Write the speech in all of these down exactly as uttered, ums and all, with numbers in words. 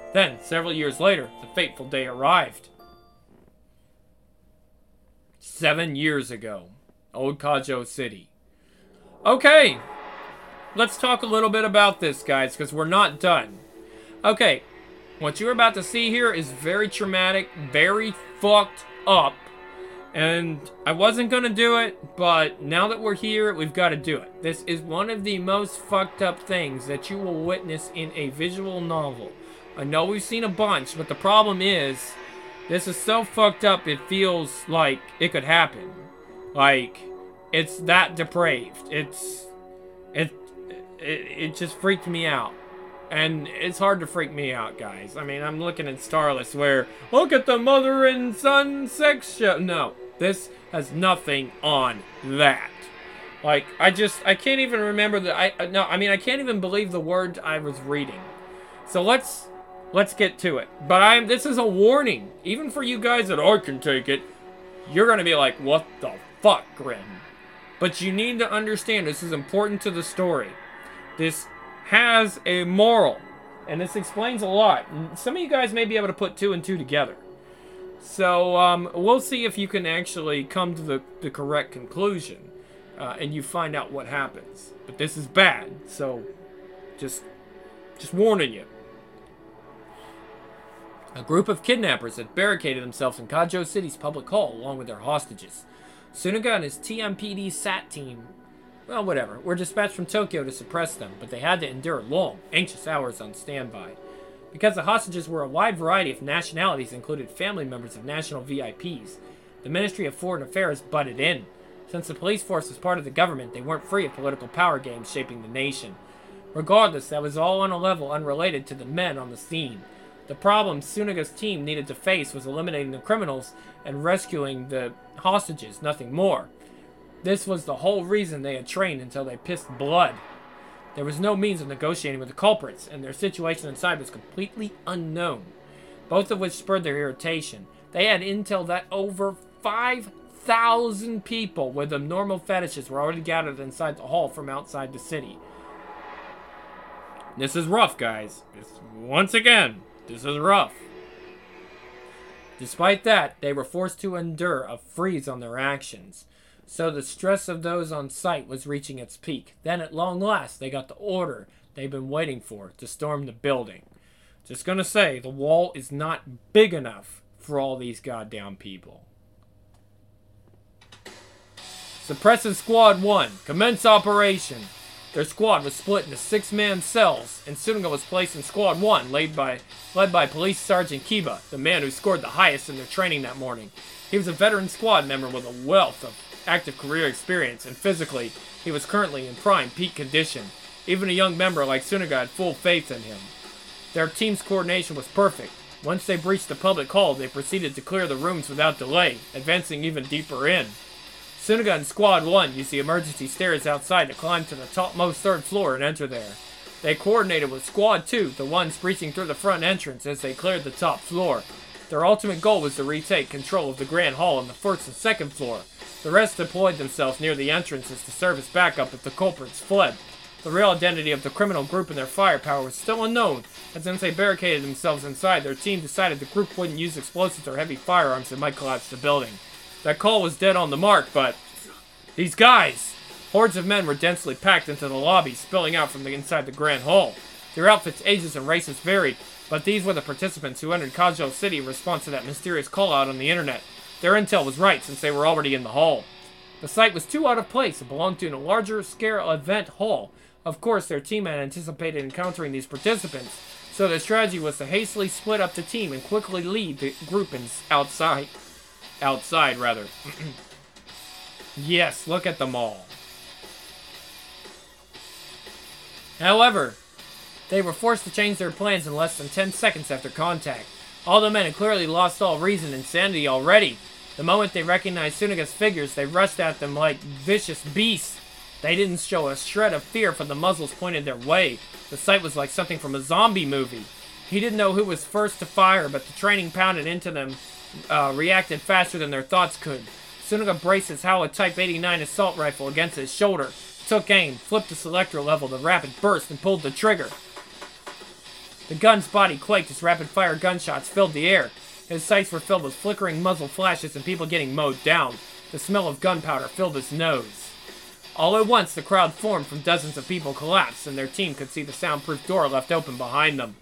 Then, several years later, the fateful day arrived. Seven years ago. Old Kajo City. Okay. Let's talk a little bit about this, guys, because we're not done. Okay. What you're about to see here is very traumatic, very fucked up. And I wasn't going to do it, but now that we're here, we've got to do it. This is one of the most fucked up things that you will witness in a visual novel. I know we've seen a bunch, but the problem is, this is so fucked up it feels like it could happen. Like, it's that depraved. It's, it, it, it just freaked me out. And it's hard to freak me out, guys. I mean, I'm looking at Starless where, look at the mother and son sex show. No, this has nothing on that. Like, I just, I can't even remember the, I, no, I mean, I can't even believe the words I was reading. So let's, let's get to it. But I'm, this is a warning. Even for you guys that I can take it, you're going to be like, what the fuck, Grim? But you need to understand, this is important to the story. This has a moral, and this explains a lot. Some of you guys may be able to put two and two together. So, um, we'll see if you can actually come to the, the correct conclusion, uh, and you find out what happens. But this is bad, so just, just warning you. A group of kidnappers had barricaded themselves in Kajo City's public hall along with their hostages. Sunaga and his T M P D S A T team, well, whatever, were dispatched from Tokyo to suppress them, but they had to endure long, anxious hours on standby. Because the hostages were a wide variety of nationalities, included family members of national V I Ps, the Ministry of Foreign Affairs butted in. Since the police force was part of the government, they weren't free of political power games shaping the nation. Regardless, that was all on a level unrelated to the men on the scene. The problem Sunaga's team needed to face was eliminating the criminals and rescuing the hostages, nothing more. This was the whole reason they had trained until they pissed blood. There was no means of negotiating with the culprits, and their situation inside was completely unknown, both of which spurred their irritation. They had intel that over five thousand people with abnormal fetishes were already gathered inside the hall from outside the city. This is rough, guys. This, once again, this is rough. Despite that, they were forced to endure a freeze on their actions. So the stress of those on site was reaching its peak. Then at long last, they got the order they've been waiting for to storm the building. Just gonna say, the wall is not big enough for all these goddamn people. Suppressive Squad one, commence operation. Their squad was split into six-man cells, and Sunaga was placed in Squad one, led by, led by Police Sergeant Kiba, the man who scored the highest in their training that morning. He was a veteran squad member with a wealth of active career experience, and physically, he was currently in prime peak condition. Even a young member like Sunaga had full faith in him. Their team's coordination was perfect. Once they breached the public hall, they proceeded to clear the rooms without delay, advancing even deeper in. Sunaga and Squad one used the emergency stairs outside to climb to the topmost third floor and enter there. They coordinated with Squad two, the ones breaching through the front entrance as they cleared the top floor. Their ultimate goal was to retake control of the Grand Hall on the first and second floor. The rest deployed themselves near the entrances to serve as backup if the culprits fled. The real identity of the criminal group and their firepower was still unknown, and since they barricaded themselves inside, their team decided the group wouldn't use explosives or heavy firearms that might collapse the building. That call was dead on the mark, but these guys! Hordes of men were densely packed into the lobby, spilling out from the inside the Grand Hall. Their outfits, ages, and races varied, but these were the participants who entered Kajo City in response to that mysterious call-out on the internet. Their intel was right, since they were already in the hall. The site was too out of place and belonged to a larger scale event hall. Of course, their team had anticipated encountering these participants, so their strategy was to hastily split up the team and quickly lead the group in outside. Outside, rather. Yes, look at them all. However, they were forced to change their plans in less than ten seconds after contact. All the men had clearly lost all reason and sanity already. The moment they recognized Sunaga's figures, they rushed at them like vicious beasts. They didn't show a shred of fear for the muzzles pointed their way. The sight was like something from a zombie movie. He didn't know who was first to fire, but the training pounded into them, uh, reacted faster than their thoughts could. Sunaga braced his Howa Type eighty-nine assault rifle against his shoulder, took aim, flipped the selector level to rapid burst, and pulled the trigger. The gun's body quaked as rapid-fire gunshots filled the air. His sights were filled with flickering muzzle flashes and people getting mowed down. The smell of gunpowder filled his nose. All at once, the crowd formed from dozens of people collapsed, and their team could see the soundproof door left open behind them.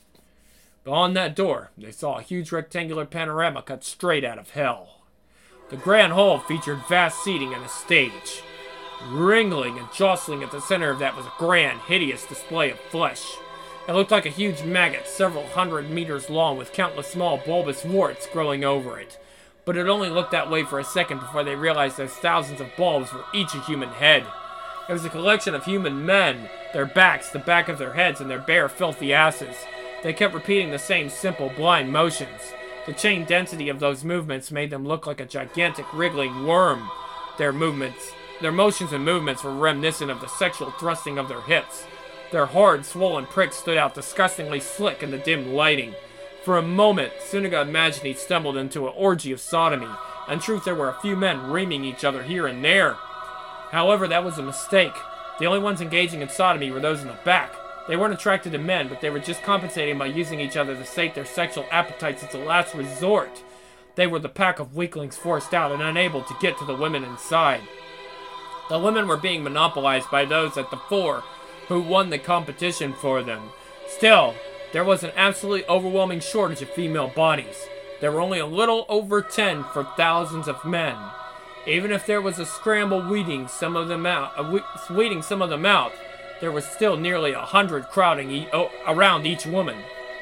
Beyond that door, they saw a huge rectangular panorama cut straight out of hell. The grand hall featured vast seating and a stage. Wrangling and jostling at the center of that was a grand, hideous display of flesh. It looked like a huge maggot several hundred meters long with countless small bulbous warts growing over it. But it only looked that way for a second before they realized those thousands of bulbs were each a human head. It was a collection of human men, their backs, the back of their heads, and their bare, filthy asses. They kept repeating the same simple, blind motions. The chain density of those movements made them look like a gigantic, wriggling worm. Their movements, their motions and movements were reminiscent of the sexual thrusting of their hips. Their hard, swollen pricks stood out disgustingly slick in the dim lighting. For a moment, Sunaga imagined he'd stumbled into an orgy of sodomy. In truth, there were a few men reaming each other here and there. However, that was a mistake. The only ones engaging in sodomy were those in the back. They weren't attracted to men, but they were just compensating by using each other to sate their sexual appetites as a last resort. They were the pack of weaklings forced out and unable to get to the women inside. The women were being monopolized by those at the fore who won the competition for them. Still, there was an absolutely overwhelming shortage of female bodies. There were only a little over ten for thousands of men. Even if there was a scramble weeding some of them out, uh, we- weeding some of them out, there was still nearly a hundred crowding e- oh, around each woman.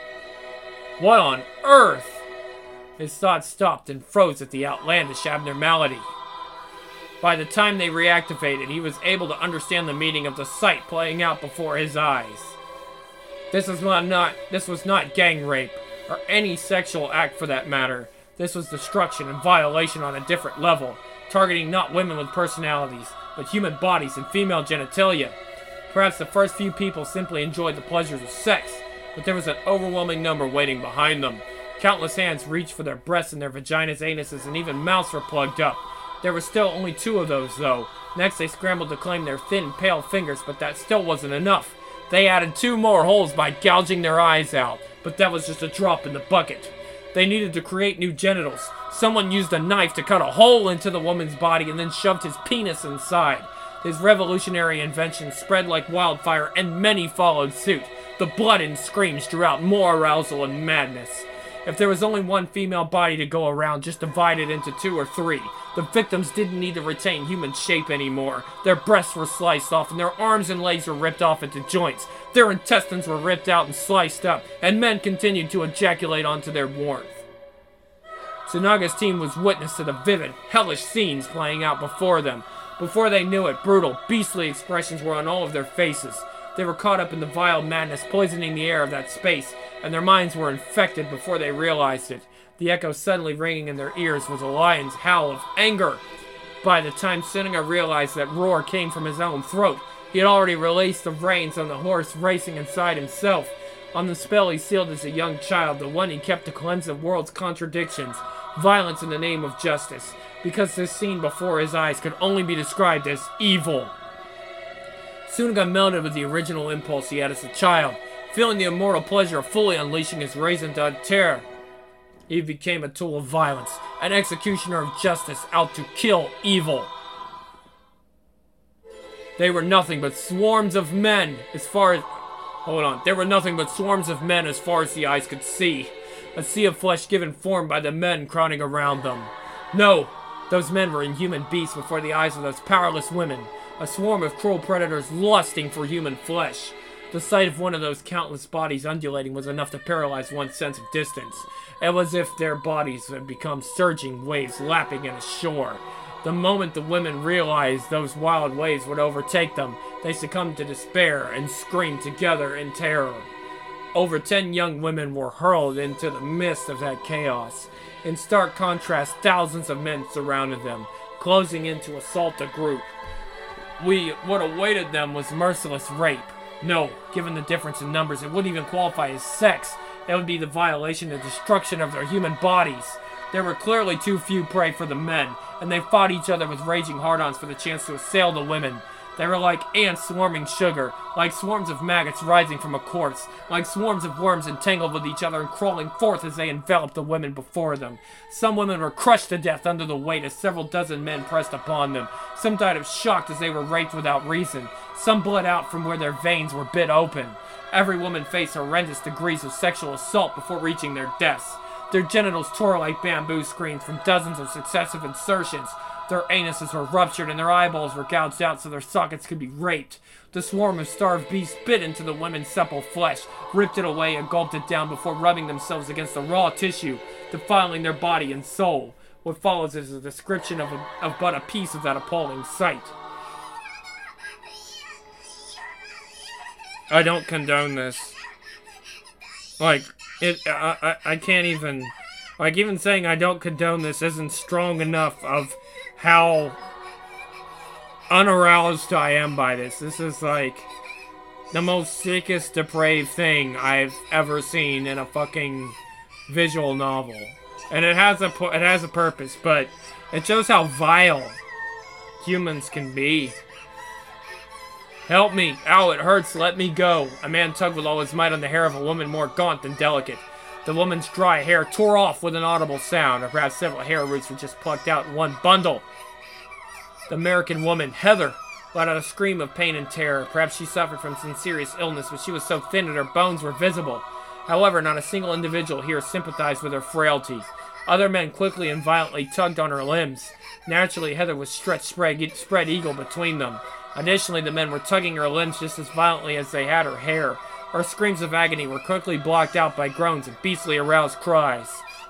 What on earth? His thoughts stopped and froze at the outlandish abnormality. By the time they reactivated, he was able to understand the meaning of the sight playing out before his eyes. This was not, not this was not gang rape, or any sexual act for that matter. This was destruction and violation on a different level, targeting not women with personalities, but human bodies and female genitalia. Perhaps the first few people simply enjoyed the pleasures of sex, but there was an overwhelming number waiting behind them. Countless hands reached for their breasts and their vaginas, anuses, and even mouths were plugged up. There were still only two of those, though. Next, they scrambled to claim their thin, pale fingers, but that still wasn't enough. They added two more holes by gouging their eyes out, but that was just a drop in the bucket. They needed to create new genitals. Someone used a knife to cut a hole into the woman's body and then shoved his penis inside. His revolutionary invention spread like wildfire, and many followed suit. The blood and screams drew out more arousal and madness. If there was only one female body to go around, just divide it into two or three. The victims didn't need to retain human shape anymore. Their breasts were sliced off, and their arms and legs were ripped off into joints. Their intestines were ripped out and sliced up, and men continued to ejaculate onto their warmth. Tsunaga's team was witness to the vivid, hellish scenes playing out before them. Before they knew it, brutal, beastly expressions were on all of their faces. They were caught up in the vile madness poisoning the air of that space, and their minds were infected before they realized it. The echo suddenly ringing in their ears was a lion's howl of anger. By the time Tsunaga realized that roar came from his own throat, he had already released the reins on the horse racing inside himself. On the spell he sealed as a young child, the one he kept to cleanse the world's contradictions, violence in the name of justice, because this scene before his eyes could only be described as evil. Tsunaga melted with the original impulse he had as a child, feeling the immortal pleasure of fully unleashing his raison d'etre. He became a tool of violence, an executioner of justice out to kill evil. They were nothing but swarms of men as far as... Hold on. They were nothing but swarms of men as far as the eyes could see. A sea of flesh given form by the men crowding around them. No, those men were inhuman beasts before the eyes of those powerless women. A swarm of cruel predators lusting for human flesh. The sight of one of those countless bodies undulating was enough to paralyze one's sense of distance. It was as if their bodies had become surging waves lapping at a shore. The moment the women realized those wild waves would overtake them, they succumbed to despair and screamed together in terror. Over ten young women were hurled into the midst of that chaos. In stark contrast, thousands of men surrounded them, closing in to assault the group. We, what awaited them was merciless rape. No, given the difference in numbers, it wouldn't even qualify as sex. It would be the violation and destruction of their human bodies. There were clearly too few prey for the men, and they fought each other with raging hard-ons for the chance to assail the women. They were like ants swarming sugar, like swarms of maggots rising from a corpse, like swarms of worms entangled with each other and crawling forth as they enveloped the women before them. Some women were crushed to death under the weight as several dozen men pressed upon them. Some died of shock as they were raped without reason. Some bled out from where their veins were bit open. Every woman faced horrendous degrees of sexual assault before reaching their deaths. Their genitals tore like bamboo screens from dozens of successive insertions. Their anuses were ruptured and their eyeballs were gouged out so their sockets could be raped. The swarm of starved beasts bit into the women's supple flesh, ripped it away and gulped it down before rubbing themselves against the raw tissue, defiling their body and soul. What follows is a description of, a, of but a piece of that appalling sight. I don't condone this. Like, it, I, I, I can't even, like, even saying I don't condone this isn't strong enough of how unaroused I am by this. This is, like, the most sickest, depraved thing I've ever seen in a fucking visual novel. And it has a, it has a purpose, but it shows how vile humans can be. Help me. Ow, it hurts. Let me go. A man tugged with all his might on the hair of a woman more gaunt than delicate. The woman's dry hair tore off with an audible sound, or perhaps several hair roots were just plucked out in one bundle. The American woman, Heather, let out a scream of pain and terror. Perhaps she suffered from some serious illness, but she was so thin that her bones were visible. However, not a single individual here sympathized with her frailty. Other men quickly and violently tugged on her limbs. Naturally, Heather was stretched spread, spread eagle between them. Additionally, the men were tugging her limbs just as violently as they had her hair. Her screams of agony were quickly blocked out by groans and beastly aroused cries.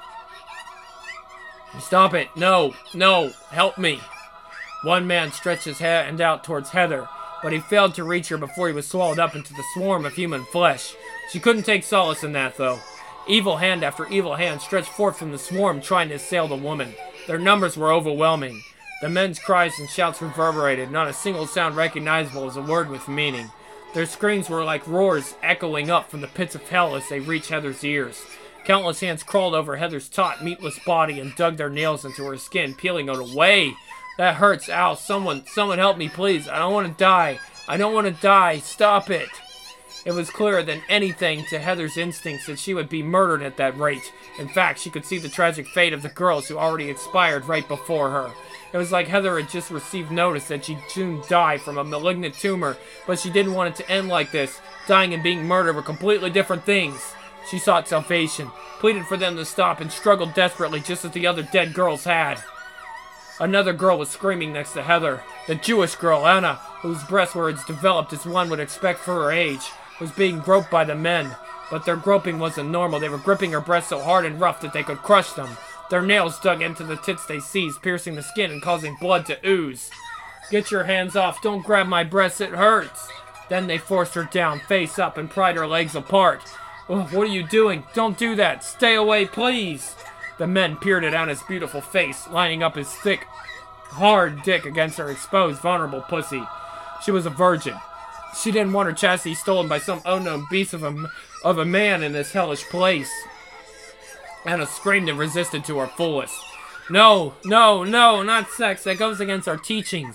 Stop it! No! No! Help me! One man stretched his hand out towards Heather, but he failed to reach her before he was swallowed up into the swarm of human flesh. She couldn't take solace in that, though. Evil hand after evil hand stretched forth from the swarm trying to assail the woman. Their numbers were overwhelming. The men's cries and shouts reverberated, not a single sound recognizable as a word with meaning. Their screams were like roars echoing up from the pits of hell as they reached Heather's ears. Countless hands crawled over Heather's taut, meatless body and dug their nails into her skin, peeling it away. That hurts. Ow, someone, someone help me, please. I don't want to die. I don't want to die. Stop it. It was clearer than anything to Heather's instincts that she would be murdered at that rate. In fact, she could see the tragic fate of the girls who already expired right before her. It was like Heather had just received notice that she'd soon die from a malignant tumor, but she didn't want it to end like this. Dying and being murdered were completely different things. She sought salvation, pleaded for them to stop, and struggled desperately just as the other dead girls had. Another girl was screaming next to Heather. The Jewish girl, Anna, whose breasts were as developed as one would expect for her age, was being groped by the men. But their groping wasn't normal. They were gripping her breasts so hard and rough that they could crush them. Their nails dug into the tits they seized, piercing the skin and causing blood to ooze. Get your hands off. Don't grab my breasts. It hurts. Then they forced her down, face up, and pried her legs apart. Oh, what are you doing? Don't do that. Stay away, please. The men peered at Anna's beautiful face, lining up his thick, hard dick against her exposed, vulnerable pussy. She was a virgin. She didn't want her chastity stolen by some unknown beast of a, of a man in this hellish place. Anna screamed and resisted to her fullest. No, no, no, not sex. That goes against our teachings.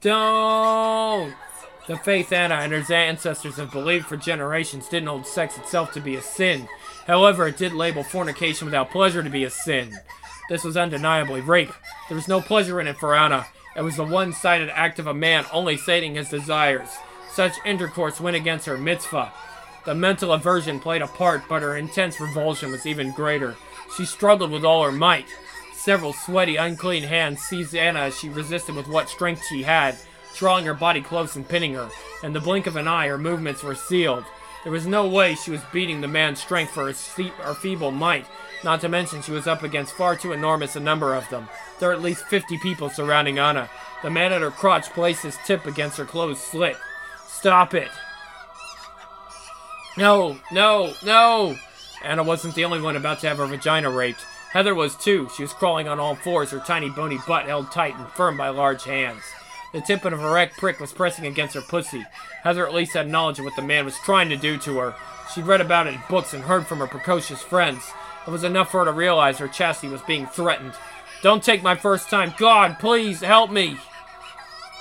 Don't. The faith Anna and her ancestors have believed for generations didn't hold sex itself to be a sin. However, it did label fornication without pleasure to be a sin. This was undeniably rape. There was no pleasure in it for Anna. It was the one-sided act of a man only sating his desires. Such intercourse went against her mitzvah. The mental aversion played a part, but her intense revulsion was even greater. She struggled with all her might. Several sweaty, unclean hands seized Anna as she resisted with what strength she had, drawing her body close and pinning her. In the blink of an eye, her movements were sealed. There was no way she was beating the man's strength for her, her feeble might, not to mention she was up against far too enormous a number of them. There were at least fifty people surrounding Anna. The man at her crotch placed his tip against her closed slit. Stop it. No, no, no! Anna wasn't the only one about to have her vagina raped. Heather was too. She was crawling on all fours, her tiny bony butt held tight and firm by large hands. The tip of her erect prick was pressing against her pussy. Heather at least had knowledge of what the man was trying to do to her. She'd read about it in books and heard from her precocious friends. It was enough for her to realize her chastity was being threatened. Don't take my first time. God, please, help me!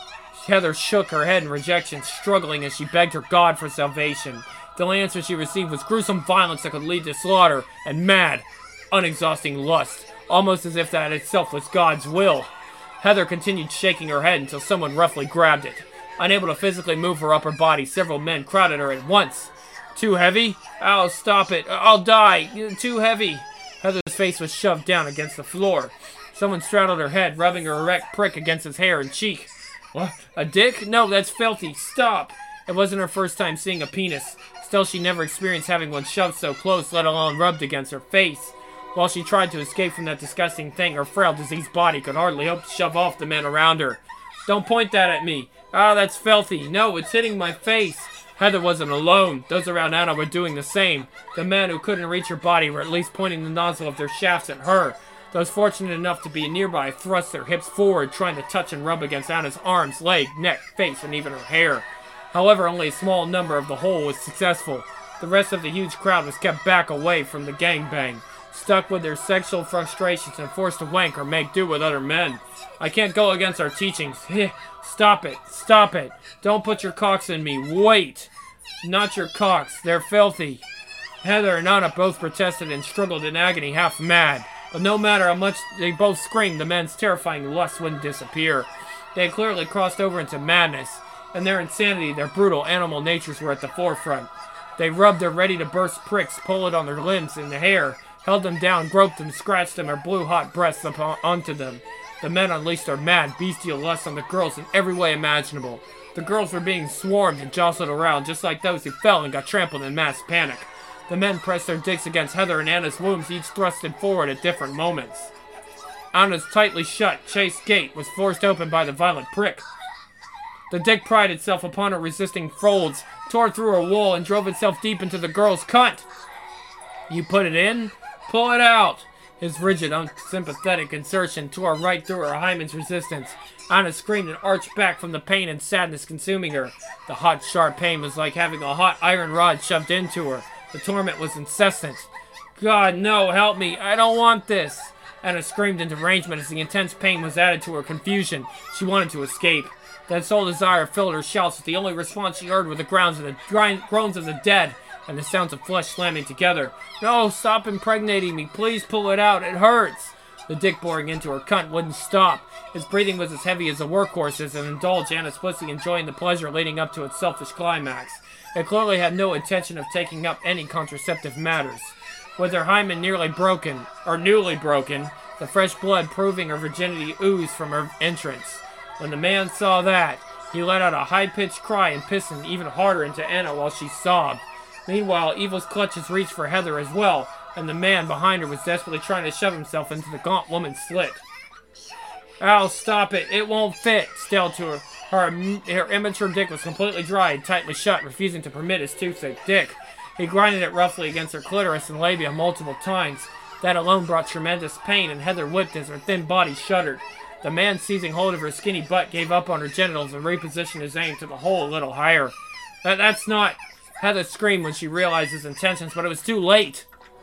Heather shook her head in rejection, struggling as she begged her God for salvation. The only answer she received was gruesome violence that could lead to slaughter and mad, unexhausting lust, almost as if that itself was God's will. Heather continued shaking her head until someone roughly grabbed it. Unable to physically move her upper body, several men crowded her at once. Too heavy? Al, stop it. I'll die. Too heavy. Heather's face was shoved down against the floor. Someone straddled her head, rubbing her erect prick against his hair and cheek. What? A dick? No, that's filthy. Stop. It wasn't her first time seeing a penis. Still, she never experienced having one shoved so close, let alone rubbed against her face. While she tried to escape from that disgusting thing, her frail, diseased body could hardly hope to shove off the men around her. Don't point that at me. Ah, oh, that's filthy. No, it's hitting my face. Heather wasn't alone. Those around Anna were doing the same. The men who couldn't reach her body were at least pointing the nozzle of their shafts at her. Those fortunate enough to be nearby thrust their hips forward, trying to touch and rub against Anna's arms, leg, neck, face, and even her hair. However, only a small number of the whole was successful. The rest of the huge crowd was kept back away from the gangbang, stuck with their sexual frustrations and forced to wank or make do with other men. I can't go against our teachings. Stop it. Stop it. Don't put your cocks in me. Wait. Not your cocks. They're filthy. Heather and Anna both protested and struggled in agony, half mad. But no matter how much they both screamed, the men's terrifying lust wouldn't disappear. They had clearly crossed over into madness. In their insanity, their brutal animal natures were at the forefront. They rubbed their ready-to-burst pricks, pulled on their limbs and the hair, held them down, groped them, scratched them, or blew hot breaths up onto them. The men unleashed their mad, bestial lust on the girls in every way imaginable. The girls were being swarmed and jostled around, just like those who fell and got trampled in mass panic. The men pressed their dicks against Heather and Anna's wombs, each thrusted forward at different moments. Anna's tightly shut, chaste gate was forced open by the violent prick. The dick pried itself upon her resisting folds, tore through her wool, and drove itself deep into the girl's cunt. You put it in? Pull it out! His rigid, unsympathetic insertion tore right through her hymen's resistance. Anna screamed and arched back from the pain and sadness consuming her. The hot, sharp pain was like having a hot iron rod shoved into her. The torment was incessant. God, no, help me. I don't want this. Anna screamed in derangement as the intense pain was added to her confusion. She wanted to escape. That sole desire filled her shouts, but the only response she heard were the groans of the, grind, groans of the dead and the sounds of flesh slamming together. No, stop impregnating me. Please pull it out. It hurts. The dick boring into her cunt wouldn't stop. His breathing was as heavy as a workhorse's and indulged Anna's pussy, enjoying the pleasure leading up to its selfish climax. It clearly had no intention of taking up any contraceptive matters. With her hymen nearly broken, or newly broken, the fresh blood proving her virginity oozed from her entrance. When the man saw that, he let out a high-pitched cry and pissed even harder into Anna while she sobbed. Meanwhile, Evil's clutches reached for Heather as well, and the man behind her was desperately trying to shove himself into the gaunt woman's slit. Al, stop it. It won't fit, still to her. Her, her immature dick was completely dry and tightly shut, refusing to permit his too-thick dick. He grinded it roughly against her clitoris and labia multiple times. That alone brought tremendous pain, and Heather whipped as her thin body shuddered. The man, seizing hold of her skinny butt, gave up on her genitals and repositioned his aim to the hole a little higher. That, that's not... Heather screamed when she realized his intentions, but it was too late.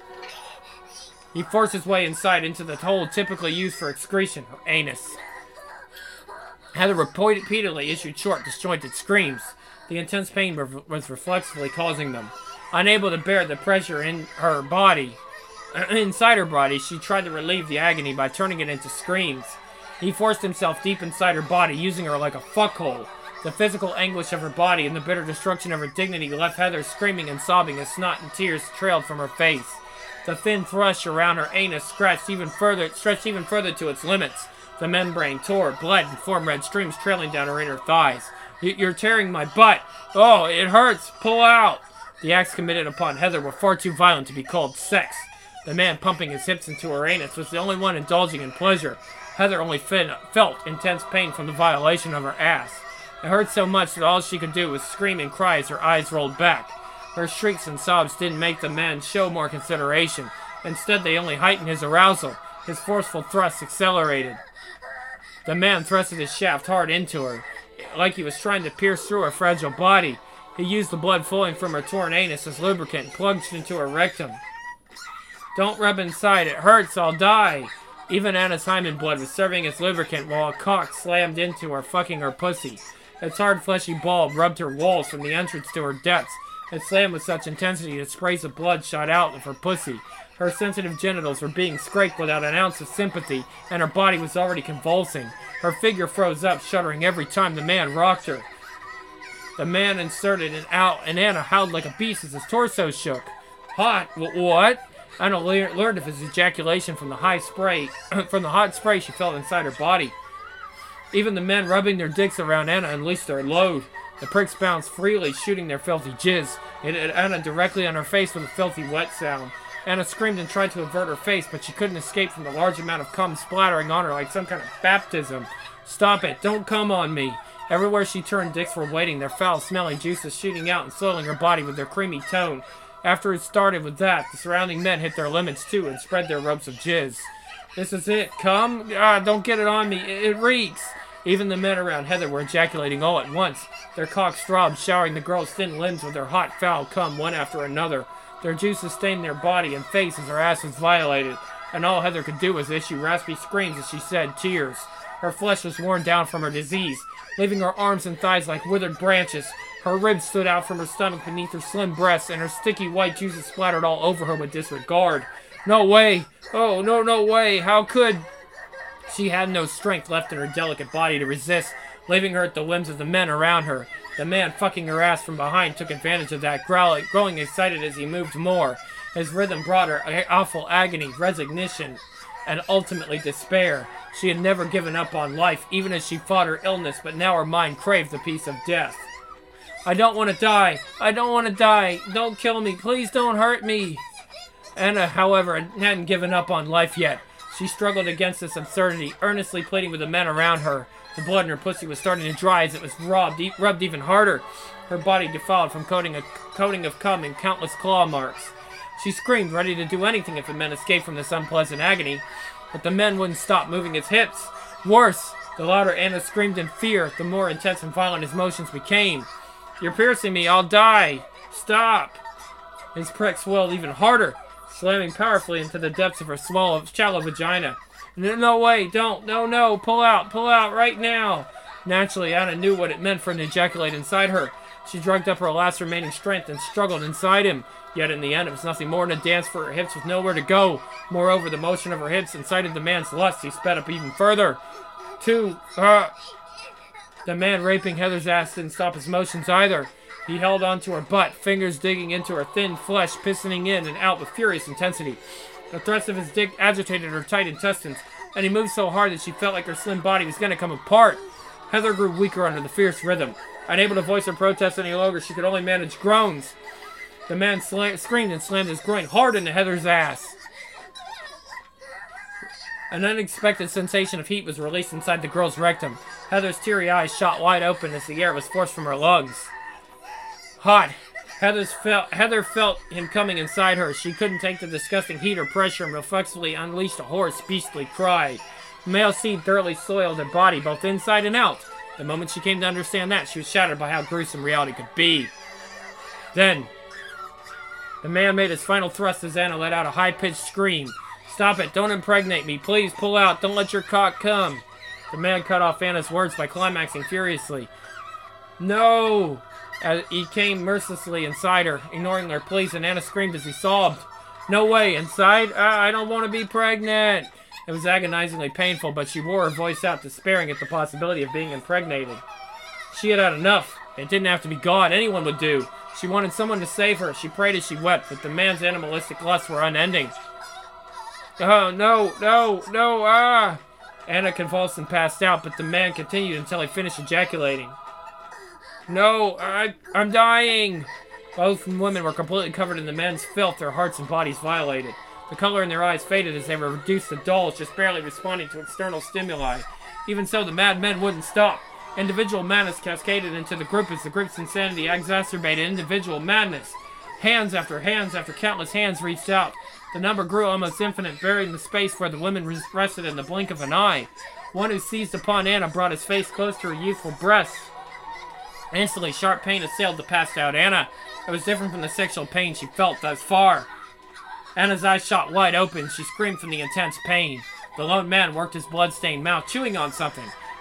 He forced his way inside into the hole typically used for excretion, her anus. Heather repeatedly issued short, disjointed screams. The intense pain was reflexively causing them. Unable to bear the pressure in her body, inside her body, she tried to relieve the agony by turning it into screams. He forced himself deep inside her body, using her like a fuckhole. The physical anguish of her body and the bitter destruction of her dignity left Heather screaming and sobbing as snot and tears trailed from her face. The thin thrush around her anus scratched even further, stretched even further to its limits. The membrane tore, bled, and formed red streams trailing down her inner thighs. You're tearing my butt. Oh, it hurts. Pull out. The acts committed upon Heather were far too violent to be called sex. The man pumping his hips into her anus was the only one indulging in pleasure. Heather only felt intense pain from the violation of her ass. It hurt so much that all she could do was scream and cry as her eyes rolled back. Her shrieks and sobs didn't make the man show more consideration. Instead, they only heightened his arousal. His forceful thrusts accelerated. The man thrusted his shaft hard into her, like he was trying to pierce through her fragile body. He used the blood flowing from her torn anus as lubricant and plunged into her rectum. Don't rub inside. It hurts. I'll die. Even Anna's hymen blood was serving as lubricant while a cock slammed into her, fucking her pussy. Its hard, fleshy bulb rubbed her walls from the entrance to her depths. It slammed with such intensity that sprays of blood shot out of her pussy. Her sensitive genitals were being scraped without an ounce of sympathy, and her body was already convulsing. Her figure froze up, shuddering every time the man rocked her. The man inserted it out, and Anna howled like a beast as his torso shook. Hot? W- what? Anna le- learned of his ejaculation from the high spray, from the hot spray she felt inside her body. Even the men rubbing their dicks around Anna unleashed their load. The pricks bounced freely, shooting their filthy jizz. It hit Anna directly on her face with a filthy wet sound. Anna screamed and tried to avert her face, but she couldn't escape from the large amount of cum splattering on her like some kind of baptism. Stop it! Don't come on me! Everywhere she turned, dicks were waiting, their foul-smelling juices shooting out and soiling her body with their creamy tone. After it started with that, the surrounding men hit their limits too and spread their ropes of jizz. This is it. Come? Ah, don't get it on me. It, it reeks. Even the men around Heather were ejaculating all at once, their cocks throbbed, showering the girl's thin limbs with their hot, foul cum one after another. Their juices stained their body and face as her ass was violated, and all Heather could do was issue raspy screams as she shed tears. Her flesh was worn down from her disease, leaving her arms and thighs like withered branches. Her ribs stood out from her stomach beneath her slim breasts, and her sticky white juices splattered all over her with disregard. No way! Oh, no, no way! How could... She had no strength left in her delicate body to resist, leaving her at the whims of the men around her. The man fucking her ass from behind took advantage of that, growling, growing excited as he moved more. His rhythm brought her awful agony, resignation, and ultimately despair. She had never given up on life, even as she fought her illness, but now her mind craved the peace of death. I don't want to die. I don't want to die. Don't kill me. Please don't hurt me. Anna, however, hadn't given up on life yet. She struggled against this absurdity, earnestly pleading with the men around her. The blood in her pussy was starting to dry as it was rubbed, e- rubbed even harder. Her body defiled from coating a coating of cum and countless claw marks. She screamed, ready to do anything if it meant escape from this unpleasant agony, but the men wouldn't stop moving his hips. Worse, the louder Anna screamed in fear, the more intense and violent his motions became. You're piercing me, I'll die! Stop! His prick swelled even harder, slamming powerfully into the depths of her small, shallow vagina. No, no way, don't, no, no, pull out, pull out, right now! Naturally, Anna knew what it meant for him to ejaculate inside her. She drugged up her last remaining strength and struggled inside him. Yet in the end, it was nothing more than a dance for her hips with nowhere to go. Moreover, the motion of her hips incited the man's lust. He sped up even further. Two, uh... The man raping Heather's ass didn't stop his motions either. He held onto her butt, fingers digging into her thin flesh, pistoning in and out with furious intensity. The thrust of his dick agitated her tight intestines, and he moved so hard that she felt like her slim body was going to come apart. Heather grew weaker under the fierce rhythm. Unable to voice her protest any longer, she could only manage groans. The man sla- screamed and slammed his groin hard into Heather's ass. An unexpected sensation of heat was released inside the girl's rectum. Heather's teary eyes shot wide open as the air was forced from her lungs. Hot. Heather's felt, Heather felt him coming inside her. She couldn't take the disgusting heat or pressure and reflexively unleashed a hoarse, beastly cry. Male seed thoroughly soiled her body, both inside and out. The moment she came to understand that, she was shattered by how gruesome reality could be. Then, the man made his final thrust as Anna let out a high-pitched scream. Stop it, don't impregnate me, please pull out, don't let your cock come. The man cut off Anna's words by climaxing furiously. No! As he came mercilessly inside her, ignoring her pleas, and Anna screamed as he sobbed. No way, inside? Uh, I don't want to be pregnant. It was agonizingly painful, but she wore her voice out, despairing at the possibility of being impregnated. She had had enough. It didn't have to be God. Anyone would do. She wanted someone to save her. She prayed as she wept, but the man's animalistic lusts were unending. Oh, no, no, no, ah! Anna convulsed and passed out, but the man continued until he finished ejaculating. No, I, I'm dying! Both women were completely covered in the men's filth, their hearts and bodies violated. The color in their eyes faded as they were reduced to dolls, just barely responding to external stimuli. Even so, the mad men wouldn't stop. Individual madness cascaded into the group as the group's insanity exacerbated individual madness. Hands after hands after countless hands reached out. The number grew almost infinite, burying the space where the women rested in the blink of an eye. One who seized upon Anna brought his face close to her youthful breasts. Instantly, sharp pain assailed the passed-out Anna. It was different from the sexual pain she felt thus far. Anna's eyes shot wide open. She screamed from the intense pain. The lone man worked his blood-stained mouth, chewing on something.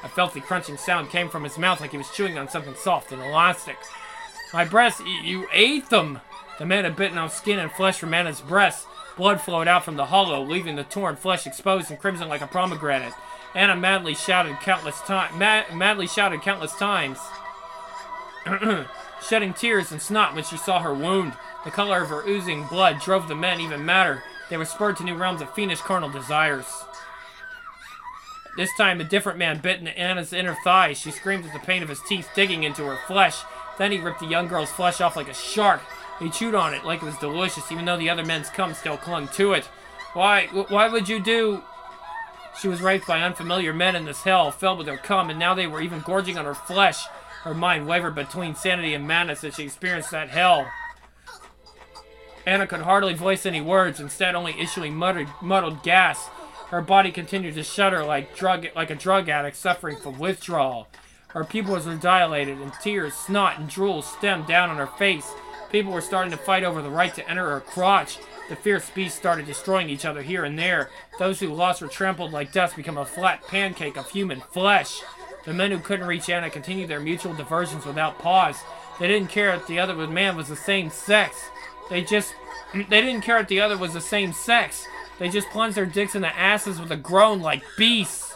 A filthy crunching sound came from his mouth like he was chewing on something soft and elastic. My breasts, y- you ate them! The man had bitten off skin and flesh from Anna's breasts. Blood flowed out from the hollow, leaving the torn flesh exposed and crimson like a pomegranate. Anna madly shouted countless times, mad- madly shouted countless times, shedding tears and snot when she saw her wound. The color of her oozing blood drove the men even madder. They were spurred to new realms of fiendish carnal desires. This time, a different man bit into Anna's inner thigh. She screamed at the pain of his teeth digging into her flesh. Then he ripped the young girl's flesh off like a shark. He chewed on it like it was delicious, even though the other men's cum still clung to it. Why? Why would you do... She was raped by unfamiliar men in this hell, filled with their cum, and now they were even gorging on her flesh. Her mind wavered between sanity and madness as she experienced that hell. Anna could hardly voice any words, instead only issuing muttered, muddled gasps. Her body continued to shudder like drug like a drug addict suffering from withdrawal. Her pupils were dilated, and tears, snot, and drool stemmed down on her face. People were starting to fight over the right to enter her crotch. The fierce beasts started destroying each other here and there. Those who lost were trampled like dust, become a flat pancake of human flesh. The men who couldn't reach Anna continued their mutual diversions without pause. They didn't care if the other man was the same sex. They just... They didn't care if the other was the same sex. They just plunged their dicks into asses with a groan like beasts.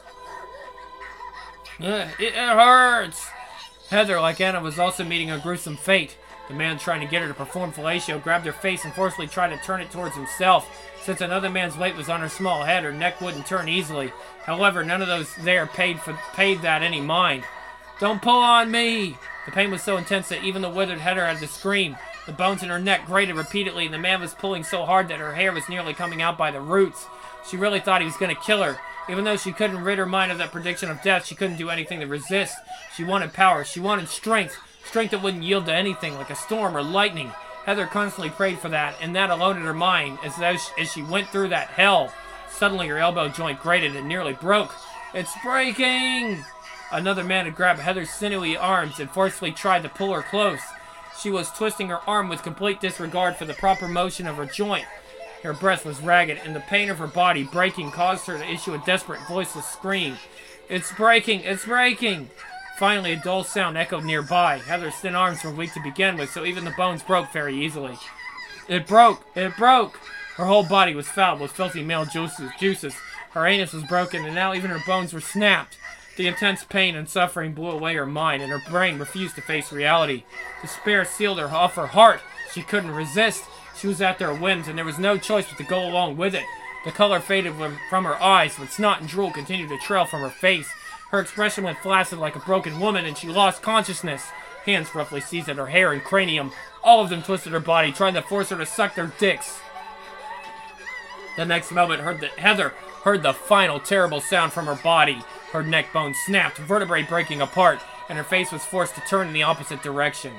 Ugh, it, it hurts. Heather, like Anna, was also meeting a gruesome fate. The man trying to get her to perform fellatio grabbed her face and forcefully tried to turn it towards himself. Since another man's weight was on her small head, her neck wouldn't turn easily. However, none of those there paid for paid that any mind. Don't pull on me! The pain was so intense that even the withered Heather had to scream. The bones in her neck grated repeatedly, and the man was pulling so hard that her hair was nearly coming out by the roots. She really thought he was going to kill her. Even though she couldn't rid her mind of that prediction of death, she couldn't do anything to resist. She wanted power. She wanted strength. Strength that wouldn't yield to anything, like a storm or lightning. Heather constantly prayed for that, and that alone in her mind, as, though she, as she went through that hell. Suddenly, her elbow joint grated and nearly broke. It's breaking! Another man had grabbed Heather's sinewy arms and forcefully tried to pull her close. She was twisting her arm with complete disregard for the proper motion of her joint. Her breath was ragged, and the pain of her body breaking caused her to issue a desperate, voiceless scream. It's breaking! It's breaking! Finally, a dull sound echoed nearby. Heather's thin arms were weak to begin with, so even the bones broke very easily. It broke! It broke! Her whole body was fouled with filthy male juices. juices. Her anus was broken, and now even her bones were snapped. The intense pain and suffering blew away her mind, and her brain refused to face reality. Despair sealed her off her heart. She couldn't resist. She was at their whims, and there was no choice but to go along with it. The color faded from her eyes, but snot and drool continued to trail from her face. Her expression went flaccid like a broken woman, and she lost consciousness. Hands roughly seized at her hair and cranium. All of them twisted her body, trying to force her to suck their dicks. The next moment, heard the, Heather heard the final terrible sound from her body. Her neck bone snapped, vertebrae breaking apart, and her face was forced to turn in the opposite direction.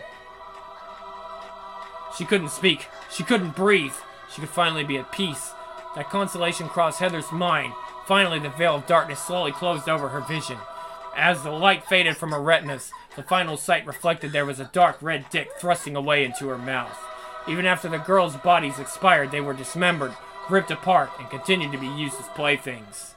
She couldn't speak. She couldn't breathe. She could finally be at peace. That consolation crossed Heather's mind. Finally, the veil of darkness slowly closed over her vision. As the light faded from her retinas, the final sight reflected there was a dark red dick thrusting away into her mouth. Even after the girls' bodies expired, they were dismembered, ripped apart, and continued to be used as playthings.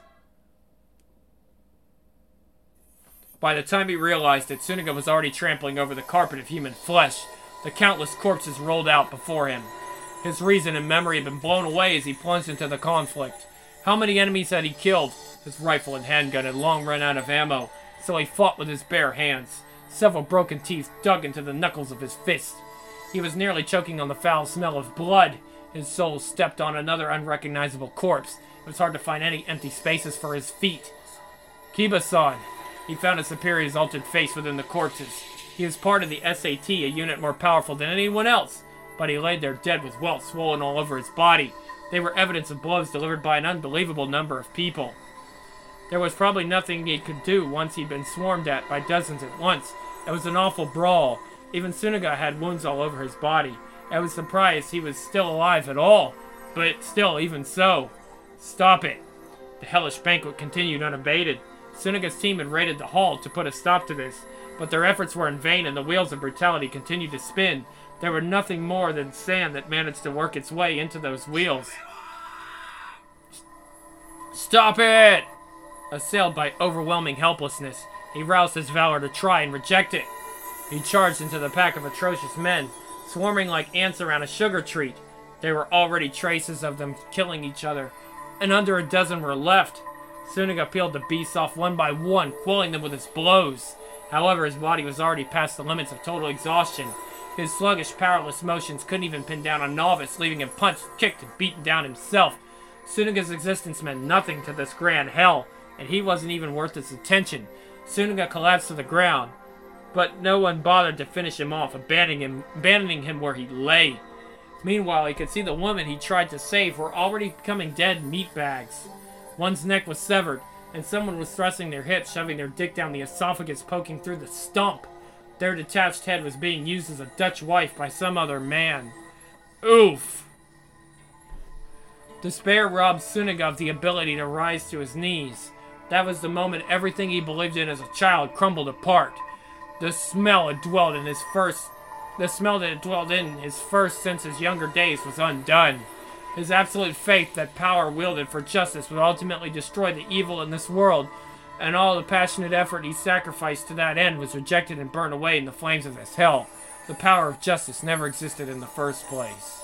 By the time he realized it, Suniga was already trampling over the carpet of human flesh. The countless corpses rolled out before him. His reason and memory had been blown away as he plunged into the conflict. How many enemies had he killed? His rifle and handgun had long run out of ammo, so he fought with his bare hands. Several broken teeth dug into the knuckles of his fist. He was nearly choking on the foul smell of blood. His soul stepped on another unrecognizable corpse. It was hard to find any empty spaces for his feet. Kiba-san. He found his superior's altered face within the corpses. He was part of the S A T, a unit more powerful than anyone else, but he laid there dead with welts swollen all over his body. They were evidence of blows delivered by an unbelievable number of people. There was probably nothing he could do once he'd been swarmed at by dozens at once. It was an awful brawl. Even Suniga had wounds all over his body. I was surprised he was still alive at all, but still, even so. Stop it. The hellish banquet continued unabated. Suniga's team had raided the hall to put a stop to this, but their efforts were in vain and the wheels of brutality continued to spin. There were nothing more than sand that managed to work its way into those wheels. Stop it! Assailed by overwhelming helplessness, he roused his valor to try and reject it. He charged into the pack of atrocious men, swarming like ants around a sugar treat. There were already traces of them killing each other, and under a dozen were left. Suniga peeled the beasts off one by one, quelling them with his blows. However, his body was already past the limits of total exhaustion. His sluggish, powerless motions couldn't even pin down a novice, leaving him punched, kicked, and beaten down himself. Suniga's existence meant nothing to this grand hell, and he wasn't even worth its attention. Suniga collapsed to the ground, but no one bothered to finish him off, abandoning him, abandoning him where he lay. Meanwhile, he could see the women he tried to save were already becoming dead meat bags. One's neck was severed, and someone was thrusting their hips, shoving their dick down the esophagus, poking through the stump. Their detached head was being used as a Dutch wife by some other man. Oof! Despair robbed Suniga of the ability to rise to his knees. That was the moment everything he believed in as a child crumbled apart. The smell had dwelled in his first... The smell that had dwelled in his first since his younger days was undone. His absolute faith that power wielded for justice would ultimately destroy the evil in this world, and all the passionate effort he sacrificed to that end was rejected and burned away in the flames of this hell. The power of justice never existed in the first place.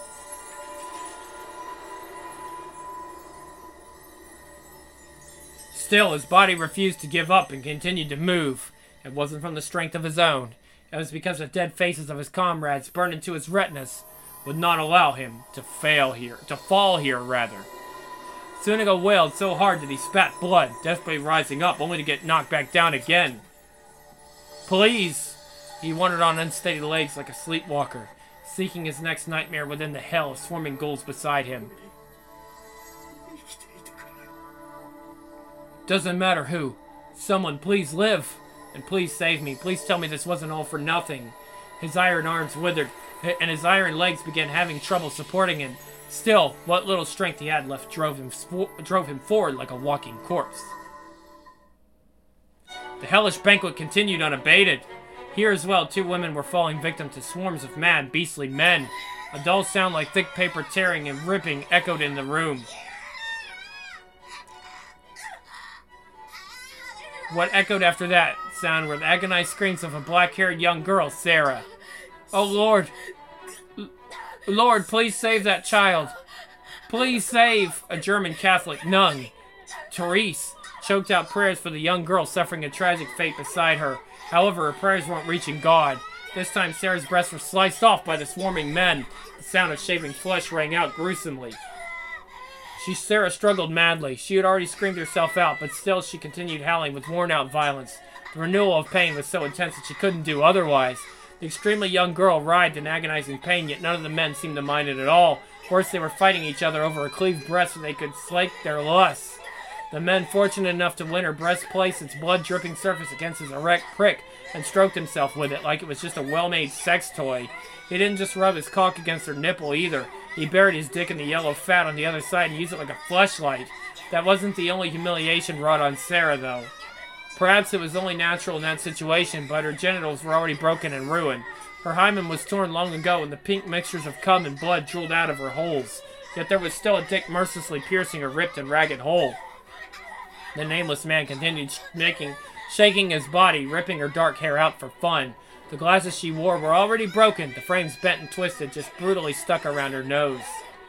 Still, his body refused to give up and continued to move. It wasn't from the strength of his own. It was because the dead faces of his comrades burned into his retinas would not allow him to fail here, to fall here, rather. Suniga wailed so hard that he spat blood, desperately rising up, only to get knocked back down again. Please! He wandered on unsteady legs like a sleepwalker, seeking his next nightmare within the hell of swarming ghouls beside him. Doesn't matter who. Someone, please live! And please save me. Please tell me this wasn't all for nothing. His iron arms withered, and his iron legs began having trouble supporting him. Still, what little strength he had left drove him drove him forward like a walking corpse. The hellish banquet continued unabated. Here as well, two women were falling victim to swarms of mad, beastly men. A dull sound like thick paper tearing and ripping echoed in the room. What echoed after that sound were the agonized screams of a black-haired young girl, Sarah. Oh, Lord. L Lord, please save that child. Please save a German Catholic nun. Therese choked out prayers for the young girl suffering a tragic fate beside her. However, her prayers weren't reaching God. This time, Sarah's breasts were sliced off by the swarming men. The sound of shaving flesh rang out gruesomely. She, Sarah struggled madly. She had already screamed herself out, but still she continued howling with worn-out violence. The renewal of pain was so intense that she couldn't do otherwise. The extremely young girl writhed in agonizing pain, yet none of the men seemed to mind it at all. Worse, they were fighting each other over her cleaved breast so they could slake their lusts. The men, fortunate enough to win her breast, placed its blood-dripping surface against his erect prick and stroked himself with it like it was just a well-made sex toy. He didn't just rub his cock against her nipple either. He buried his dick in the yellow fat on the other side and used it like a fleshlight. That wasn't the only humiliation wrought on Sarah, though. Perhaps it was only natural in that situation, but her genitals were already broken and ruined. Her hymen was torn long ago, and the pink mixtures of cum and blood drooled out of her holes. Yet there was still a dick mercilessly piercing her ripped and ragged hole. The nameless man continued making, shaking his body, ripping her dark hair out for fun. The glasses she wore were already broken, the frames bent and twisted, just brutally stuck around her nose.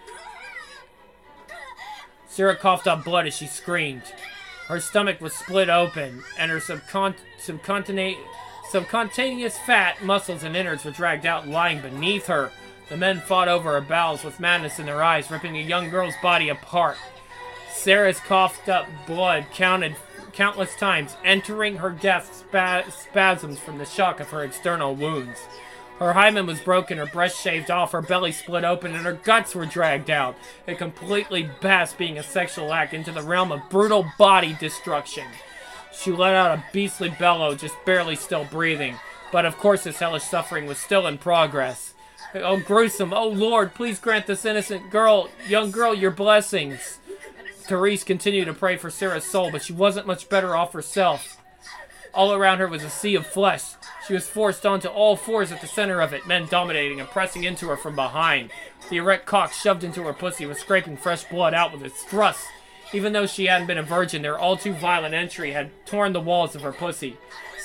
Sarah coughed up blood as she screamed. Her stomach was split open, and her subcon subcontinent subcutaneous fat, muscles, and innards were dragged out lying beneath her. The men fought over her bowels with madness in their eyes, ripping the young girl's body apart. Sarah's coughed up blood counted countless times, entering her death spa spasms from the shock of her external wounds. Her hymen was broken, her breast shaved off, her belly split open, and her guts were dragged out. It completely passed being a sexual act into the realm of brutal body destruction. She let out a beastly bellow, just barely still breathing. But of course this hellish suffering was still in progress. Oh, gruesome. Oh, Lord, please grant this innocent girl, young girl, your blessings. Therese continued to pray for Sarah's soul, but she wasn't much better off herself. All around her was a sea of flesh. She was forced onto all fours at the center of it, men dominating and pressing into her from behind. The erect cock shoved into her pussy was scraping fresh blood out with its thrusts. Even though she hadn't been a virgin, their all-too-violent entry had torn the walls of her pussy.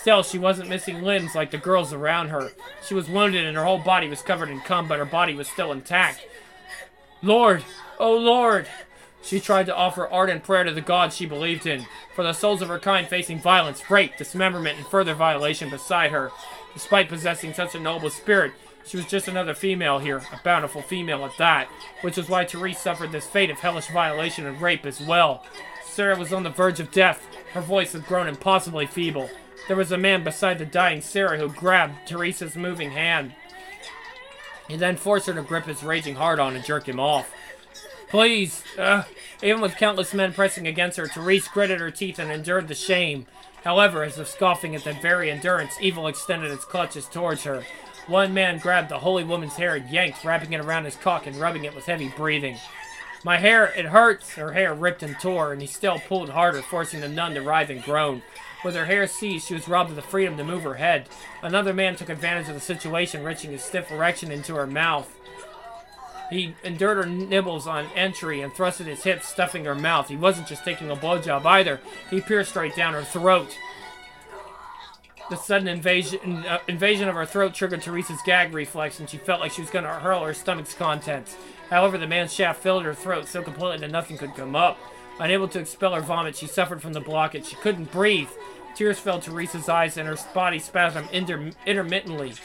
Still, she wasn't missing limbs like the girls around her. She was wounded and her whole body was covered in cum, but her body was still intact. Lord! Oh Lord! She tried to offer ardent prayer to the God she believed in, for the souls of her kind facing violence, rape, dismemberment, and further violation beside her. Despite possessing such a noble spirit, she was just another female here, a bountiful female at that, which is why Therese suffered this fate of hellish violation and rape as well. Sarah was on the verge of death. Her voice had grown impossibly feeble. There was a man beside the dying Sarah who grabbed Therese's moving hand. He then forced her to grip his raging heart on and jerk him off. Please! Uh, even with countless men pressing against her, Therese gritted her teeth and endured the shame. However, as if scoffing at that very endurance, evil extended its clutches towards her. One man grabbed the holy woman's hair and yanked, wrapping it around his cock and rubbing it with heavy breathing. My hair, it hurts! Her hair ripped and tore, and he still pulled harder, forcing the nun to writhe and groan. With her hair seized, she was robbed of the freedom to move her head. Another man took advantage of the situation, reaching his stiff erection into her mouth. He endured her nibbles on entry and thrusted his hips, stuffing her mouth. He wasn't just taking a blowjob either. He pierced straight down her throat. The sudden invasion uh, invasion of her throat triggered Therese's gag reflex, and she felt like she was going to hurl her stomach's contents. However, the man's shaft filled her throat so completely that nothing could come up. Unable to expel her vomit, she suffered from the blockage. She couldn't breathe. Tears filled Therese's eyes, and her body spasmed inter intermittently.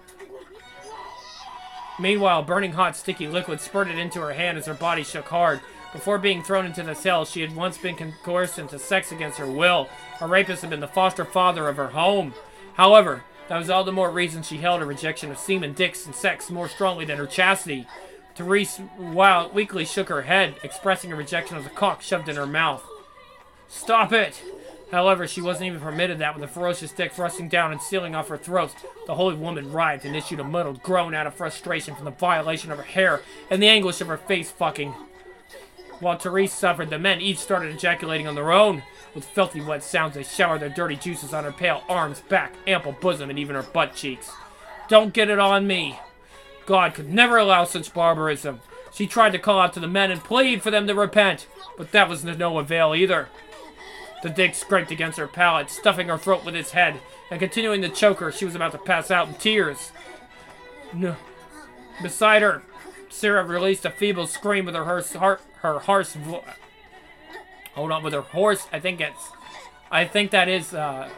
Meanwhile, burning hot, sticky liquid spurted into her hand as her body shook hard. Before being thrown into the cell, she had once been coerced into sex against her will. Her rapist had been the foster father of her home. However, that was all the more reason she held her rejection of semen, dicks, and sex more strongly than her chastity. Therese while weakly shook her head, expressing a rejection of the cock shoved in her mouth. Stop it! However, she wasn't even permitted that with a ferocious dick thrusting down and sealing off her throat. The holy woman writhed and issued a muddled groan out of frustration from the violation of her hair and the anguish of her face fucking. While Therese suffered, the men each started ejaculating on their own. With filthy wet sounds, they showered their dirty juices on her pale arms, back, ample bosom, and even her butt cheeks. Don't get it on me! God could never allow such barbarism. She tried to call out to the men and plead for them to repent, but that was to no avail either. The dick scraped against her palate, stuffing her throat with its head, and continuing to choke her, she was about to pass out in tears. No. Beside her, Sarah released a feeble scream with her hoarse, her, her hoarse vo- Hold on, with her hoarse, I think it's, I think that is, uh,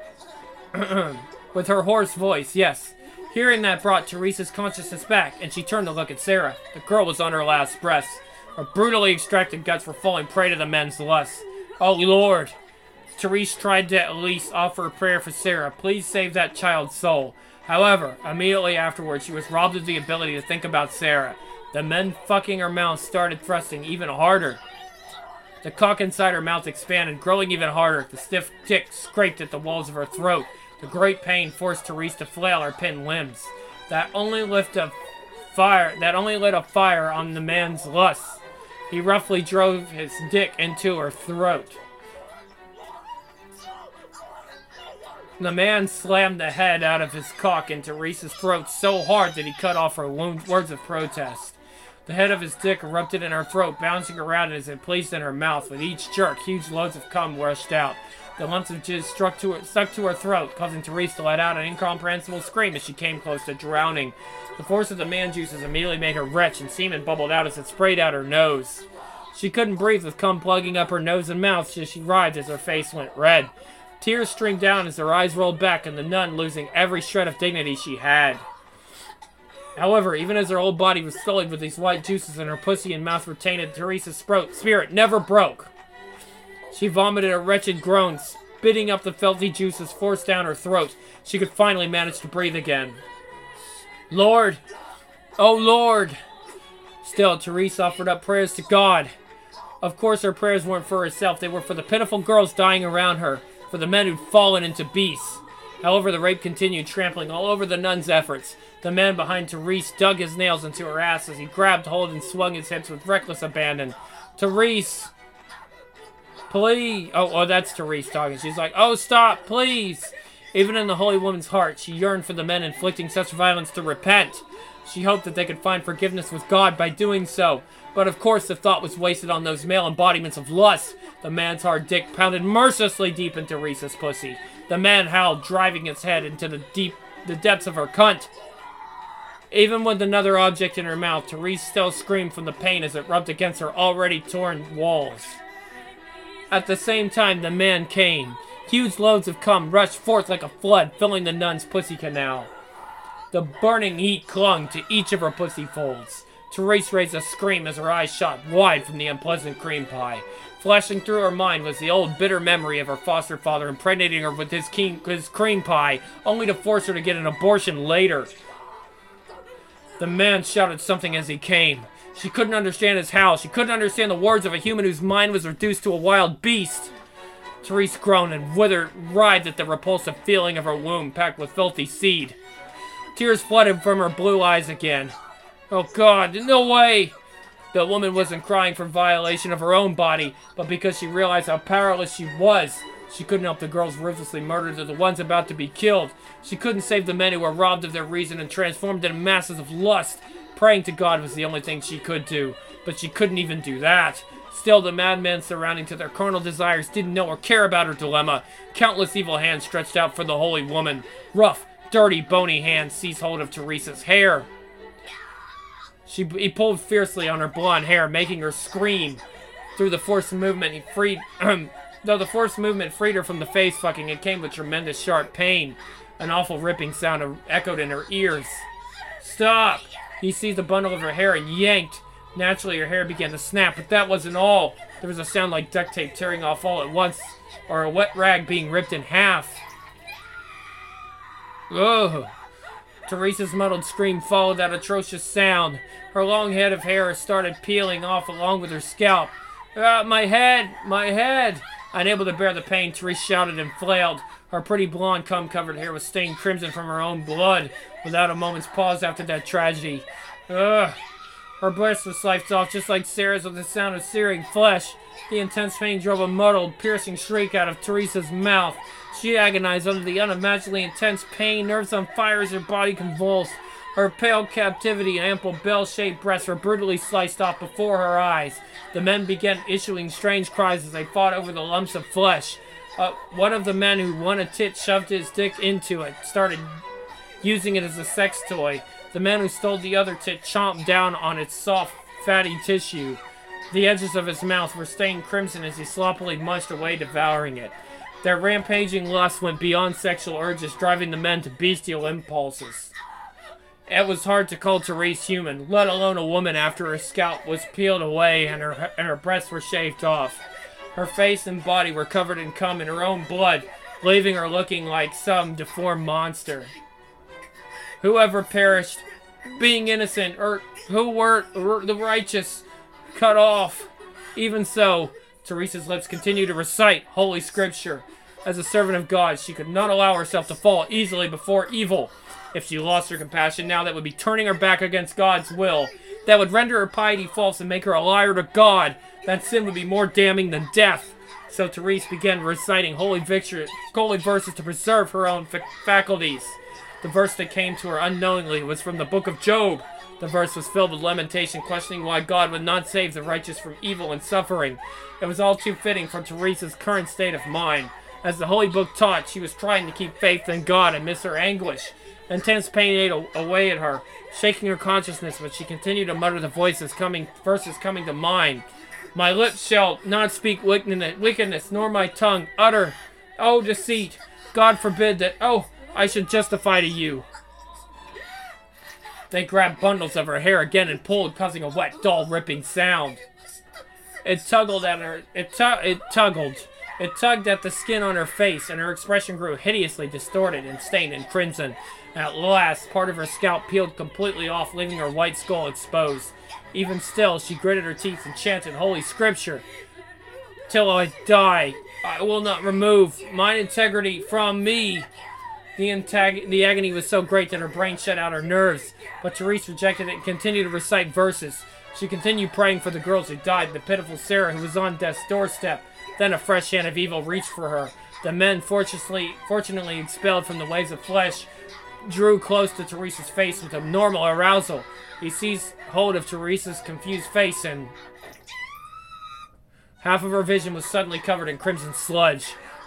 with her hoarse voice, yes. Hearing that brought Therese's consciousness back, and she turned to look at Sarah. The girl was on her last breath. Her brutally extracted guts were falling prey to the men's lust. Oh, Lord! Therese tried to at least offer a prayer for Sarah. Please save that child's soul. However, immediately afterwards, she was robbed of the ability to think about Sarah. The men fucking her mouth started thrusting even harder. The cock inside her mouth expanded, growing even harder. The stiff dick scraped at the walls of her throat. The great pain forced Therese to flail her pinned limbs. That only lit a fire. That only lit a fire on the man's lust. He roughly drove his dick into her throat. The man slammed the head out of his cock into Therese's throat so hard that he cut off her words of protest. The head of his dick erupted in her throat, bouncing around as it placed in her mouth. With each jerk, huge loads of cum rushed out. The lumps of jizz struck to her, stuck to her throat, causing Therese to let out an incomprehensible scream as she came close to drowning. The force of the man juices immediately made her retch, and semen bubbled out as it sprayed out her nose. She couldn't breathe with cum plugging up her nose and mouth as she writhed as her face went red. Tears streamed down as her eyes rolled back, and the nun losing every shred of dignity she had. However, even as her whole body was sullied with these white juices and her pussy and mouth were tainted, Therese's spirit never broke. She vomited a wretched groan, spitting up the filthy juices forced down her throat. She could finally manage to breathe again. Lord! Oh, Lord! Still, Therese offered up prayers to God. Of course, her prayers weren't for herself. They were for the pitiful girls dying around her, for the men who'd fallen into beasts. However, the rape continued, trampling all over the nun's efforts. The man behind Therese dug his nails into her ass as he grabbed hold and swung his hips with reckless abandon. Therese! Please! Oh, oh, that's Therese talking. She's like, oh, stop, please! Even in the holy woman's heart, she yearned for the men inflicting such violence to repent. She hoped that they could find forgiveness with God by doing so. But of course, the thought was wasted on those male embodiments of lust. The man's hard dick pounded mercilessly deep into Therese's pussy. The man howled, driving its head into the deep, the depths of her cunt. Even with another object in her mouth, Therese still screamed from the pain as it rubbed against her already torn walls. At the same time, the man came. Huge loads of cum rushed forth like a flood, filling the nun's pussy canal. The burning heat clung to each of her pussy folds. Therese raised a scream as her eyes shot wide from the unpleasant cream pie. Flashing through her mind was the old bitter memory of her foster father impregnating her with his, keen, his cream pie, only to force her to get an abortion later. The man shouted something as he came. She couldn't understand his howl. She couldn't understand the words of a human whose mind was reduced to a wild beast. Therese groaned and withered, writhed at the repulsive feeling of her womb packed with filthy seed. Tears flooded from her blue eyes again. Oh God, no way! The woman wasn't crying for violation of her own body, but because she realized how powerless she was. She couldn't help the girls ruthlessly murdered or the ones about to be killed. She couldn't save the men who were robbed of their reason and transformed into masses of lust. Praying to God was the only thing she could do, but she couldn't even do that. Still, the madmen surrounding to their carnal desires didn't know or care about her dilemma. Countless evil hands stretched out for the holy woman. Rough, dirty, bony hands seized hold of Therese's hair. She, he pulled fiercely on her blonde hair, making her scream. Through the forced movement, he freed... Though the forced movement freed her from the face fucking, it came with tremendous sharp pain. An awful ripping sound echoed in her ears. Stop! He seized a bundle of her hair and yanked. Naturally, her hair began to snap, but that wasn't all. There was a sound like duct tape tearing off all at once, or a wet rag being ripped in half. Ugh! Therese's muddled scream followed that atrocious sound. Her long head of hair started peeling off along with her scalp. Ah, my head! My head! Unable to bear the pain, Therese shouted and flailed. Her pretty blonde cum-covered hair was stained crimson from her own blood, without a moment's pause after that tragedy. Ugh! Her breast was sliced off just like Sarah's with the sound of searing flesh. The intense pain drove a muddled, piercing shriek out of Therese's mouth. She agonized under the unimaginably intense pain, nerves on fire as her body convulsed. Her pale captivity and ample bell-shaped breasts were brutally sliced off before her eyes. The men began issuing strange cries as they fought over the lumps of flesh. Uh, one of the men who won a tit shoved his dick into it, started using it as a sex toy. The man who stole the other tit chomped down on its soft, fatty tissue. The edges of his mouth were stained crimson as he sloppily munched away, devouring it. Their rampaging lust went beyond sexual urges, driving the men to bestial impulses. It was hard to call Therese human, let alone a woman, after her scalp was peeled away and her, and her breasts were shaved off. Her face and body were covered in cum and her own blood, leaving her looking like some deformed monster. Whoever perished, being innocent, or who were the righteous, cut off. Even so, Therese's lips continued to recite Holy Scripture. As a servant of God, she could not allow herself to fall easily before evil. If she lost her compassion now, that would be turning her back against God's will. That would render her piety false and make her a liar to God. That sin would be more damning than death. So Therese began reciting holy, victory, holy verses to preserve her own fa- faculties. The verse that came to her unknowingly was from the book of Job. The verse was filled with lamentation, questioning why God would not save the righteous from evil and suffering. It was all too fitting for Therese's current state of mind. As the holy book taught, she was trying to keep faith in God amidst her anguish. Intense pain ate away at her, shaking her consciousness, but she continued to mutter the voices coming, verses coming to mind. My lips shall not speak wickedness, nor my tongue utter, oh, deceit. God forbid that, oh, I should justify to you. They grabbed bundles of her hair again and pulled, causing a wet, dull, ripping sound. It tuggled at her. It, tu- it tuggled. It tugged at the skin on her face, and her expression grew hideously distorted and stained in crimson. At last, part of her scalp peeled completely off, leaving her white skull exposed. Even still, she gritted her teeth and chanted Holy Scripture. Till I die, I will not remove my integrity from me. The, antag- the agony was so great that her brain shut out her nerves, but Therese rejected it and continued to recite verses. She continued praying for the girls who died, the pitiful Sarah who was on death's doorstep. Then a fresh hand of evil reached for her. The men, fortunately, fortunately expelled from the waves of flesh, drew close to Therese's face with abnormal arousal. He seized hold of Therese's confused face and half of her vision was suddenly covered in crimson sludge.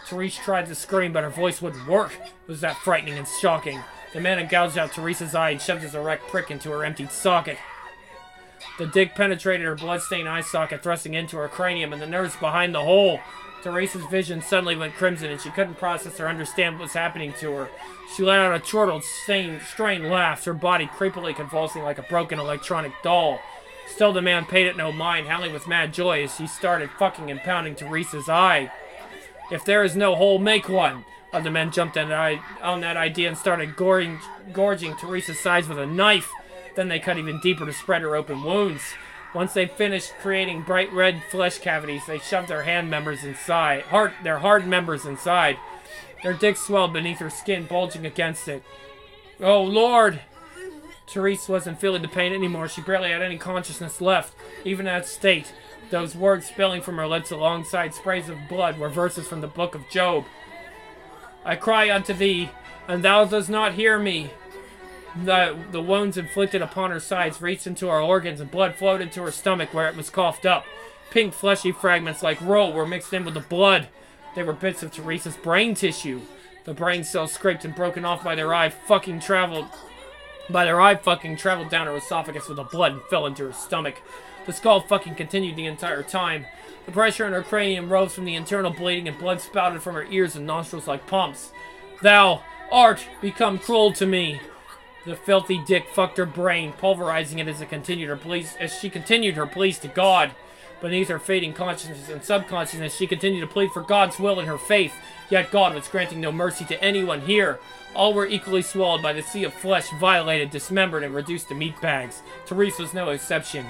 Therese tried to scream, but her voice wouldn't work. It was that frightening and shocking. The man had gouged out Therese's eye and shoved his erect prick into her emptied socket. The dick penetrated her blood-stained eye socket, thrusting into her cranium and the nerves behind the hole. Therese's vision suddenly went crimson, and she couldn't process or understand what was happening to her. She let out a chortled, strained, strained laugh, her body creepily convulsing like a broken electronic doll. Still, the man paid it no mind, howling with mad joy as she started fucking and pounding Therese's eye. If there is no hole, make one. Other men jumped on that idea and started gorging, gorging Therese's sides with a knife. Then they cut even deeper to spread her open wounds. Once they finished creating bright red flesh cavities, they shoved their hand members inside, hard, their hard members inside. Their dicks swelled beneath her skin, bulging against it. Oh, Lord! Therese wasn't feeling the pain anymore. She barely had any consciousness left. Even in that state, those words spilling from her lips alongside sprays of blood were verses from the book of Job. I cry unto thee, and thou dost not hear me. The, the wounds inflicted upon her sides reached into her organs, and blood flowed into her stomach where it was coughed up. Pink fleshy fragments like roll were mixed in with the blood. They were bits of Therese's brain tissue. The brain cells scraped and broken off by their eye fucking traveled by their eye fucking traveled down her esophagus with the blood and fell into her stomach. The skull fucking continued the entire time. The pressure in her cranium rose from the internal bleeding, and blood spouted from her ears and nostrils like pumps. Thou art become cruel to me. The filthy dick fucked her brain, pulverizing it as it continued her pleas as she continued her pleas to God. Beneath her fading consciousness and subconsciousness, she continued to plead for God's will and her faith. Yet God was granting no mercy to anyone here. All were equally swallowed by the sea of flesh, violated, dismembered, and reduced to meat bags. Therese was no exception.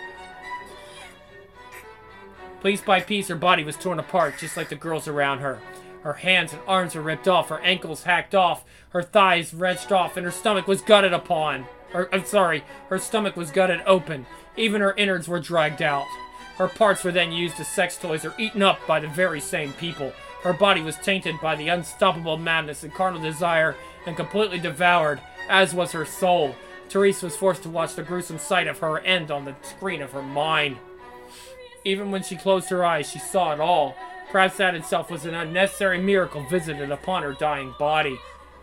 Piece by piece, her body was torn apart, just like the girls around her. Her hands and arms were ripped off, her ankles hacked off, her thighs wrenched off, and her stomach was gutted upon. Or, I'm sorry, her stomach was gutted open. Even her innards were dragged out. Her parts were then used as sex toys or eaten up by the very same people. Her body was tainted by the unstoppable madness and carnal desire and completely devoured, as was her soul. Therese was forced to watch the gruesome sight of her end on the screen of her mind. Even when she closed her eyes, she saw it all. Perhaps that itself was an unnecessary miracle visited upon her dying body.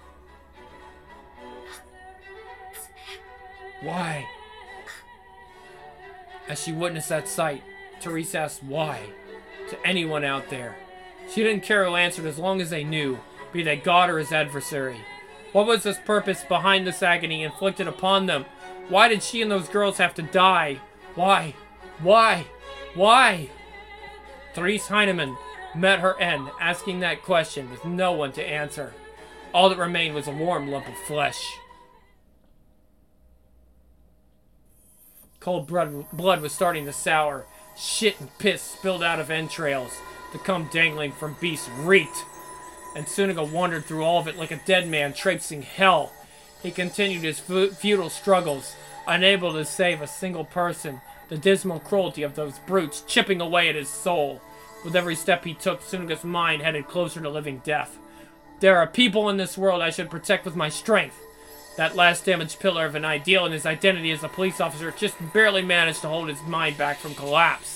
Why? As she witnessed that sight, Therese asked why to anyone out there. She didn't care who answered as long as they knew, be they God or his adversary. What was this purpose behind this agony inflicted upon them? Why did she and those girls have to die? Why? Why? Why? Therese Heinemann met her end, asking that question with no one to answer. All that remained was a warm lump of flesh. Cold blood was starting to sour. Shit and piss spilled out of entrails. The cum dangling from beasts reeked. And Suniga wandered through all of it like a dead man traipsing hell. He continued his futile struggles, unable to save a single person. The dismal cruelty of those brutes chipping away at his soul. With every step he took, Suniga's mind headed closer to living death. There are people in this world I should protect with my strength. That last damaged pillar of an ideal in his identity as a police officer just barely managed to hold his mind back from collapse.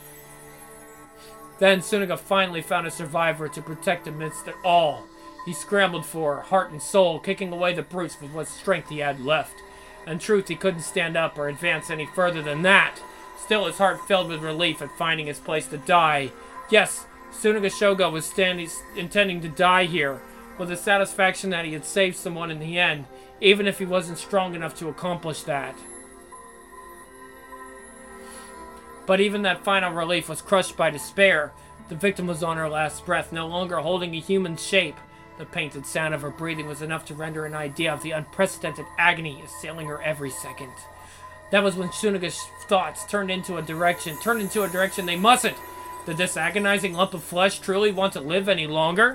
Then Suniga finally found a survivor to protect amidst it all. He scrambled for her, heart and soul, kicking away the brutes with what strength he had left. In truth, he couldn't stand up or advance any further than that. Still, his heart filled with relief at finding his place to die. Yes, Suniga Shogo was standing, intending to die here, with the satisfaction that he had saved someone in the end, even if he wasn't strong enough to accomplish that. But even that final relief was crushed by despair. The victim was on her last breath, no longer holding a human shape. The painted sound of her breathing was enough to render an idea of the unprecedented agony assailing her every second. That was when Suniga's thoughts turned into a direction, turned into a direction they mustn't. Did this agonizing lump of flesh truly want to live any longer?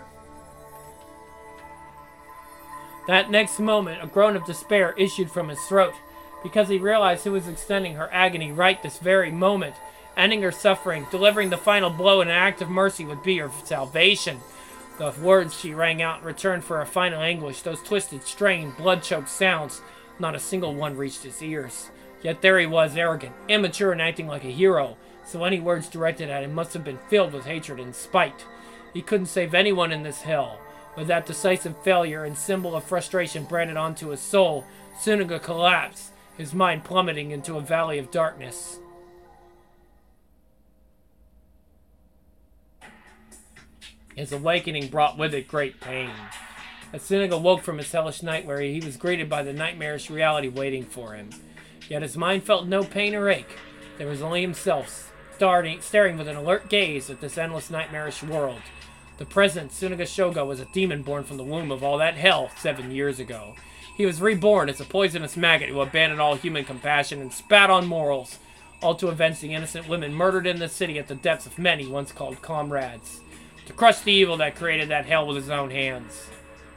That next moment, a groan of despair issued from his throat, because he realized who was extending her agony right this very moment. Ending her suffering, delivering the final blow in an act of mercy would be her salvation. The words she rang out in return for her final anguish, those twisted, strained, blood-choked sounds, not a single one reached his ears. Yet there he was, arrogant, immature, and acting like a hero, so any words directed at him must have been filled with hatred and spite. He couldn't save anyone in this hell. With that decisive failure and symbol of frustration branded onto his soul, Tsunaga collapsed, his mind plummeting into a valley of darkness. His awakening brought with it great pain. As Tsunaga woke from his hellish nightmare, he was greeted by the nightmarish reality waiting for him. Yet his mind felt no pain or ache. There was only himself, starting, staring with an alert gaze at this endless nightmarish world. The present Tsunaga Shogo was a demon born from the womb of all that hell seven years ago. He was reborn as a poisonous maggot who abandoned all human compassion and spat on morals, all to avenge the innocent women murdered in the city at the depths of men he once called comrades. To crush the evil that created that hell with his own hands.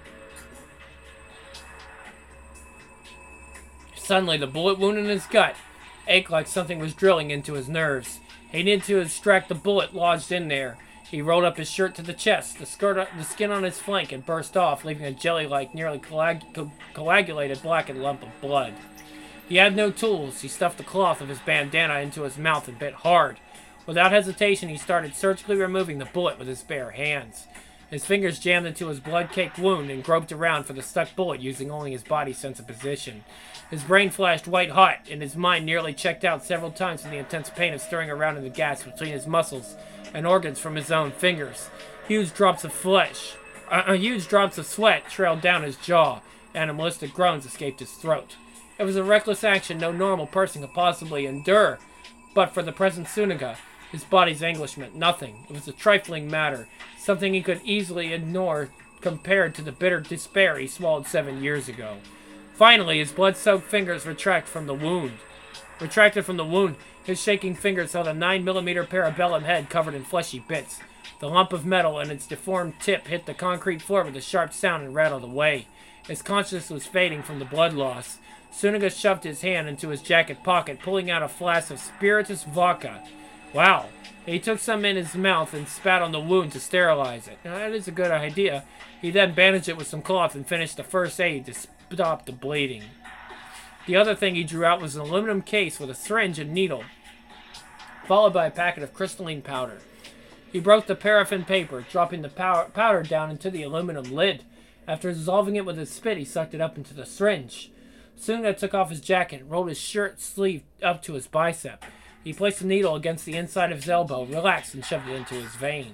Suddenly, the bullet wound in his gut ached like something was drilling into his nerves. He needed to extract the bullet lodged in there. He rolled up his shirt to the chest. The, skirt, the skin on his flank had burst off, leaving a jelly-like, nearly coag co coagulated blackened lump of blood. He had no tools. He stuffed the cloth of his bandana into his mouth and bit hard. Without hesitation, he started surgically removing the bullet with his bare hands. His fingers jammed into his blood-caked wound and groped around for the stuck bullet using only his body's sense of position. His brain flashed white-hot, and his mind nearly checked out several times in the intense pain of stirring around in the gas between his muscles and organs from his own fingers. Huge drops of flesh, uh, uh, huge drops of sweat trailed down his jaw. Animalistic groans escaped his throat. It was a reckless action no normal person could possibly endure, but for the present Tsunaga, his body's anguish meant nothing. It was a trifling matter, something he could easily ignore compared to the bitter despair he swallowed seven years ago. Finally, his blood-soaked fingers retracted from the wound. Retracted from the wound, his shaking fingers held a nine millimeter parabellum head covered in fleshy bits. The lump of metal and its deformed tip hit the concrete floor with a sharp sound and rattled away. His consciousness was fading from the blood loss. Tsunaga shoved his hand into his jacket pocket, pulling out a flask of spiritus vodka. Wow. He took some in his mouth and spat on the wound to sterilize it. Now, that is a good idea. He then bandaged it with some cloth and finished the first aid to stop the bleeding. The other thing he drew out was an aluminum case with a syringe and needle, followed by a packet of crystalline powder. He broke the paraffin paper, dropping the pow powder down into the aluminum lid. After dissolving it with his spit, he sucked it up into the syringe. Tsunaga took off his jacket and rolled his shirt sleeve up to his bicep. He placed the needle against the inside of his elbow, relaxed, and shoved it into his vein.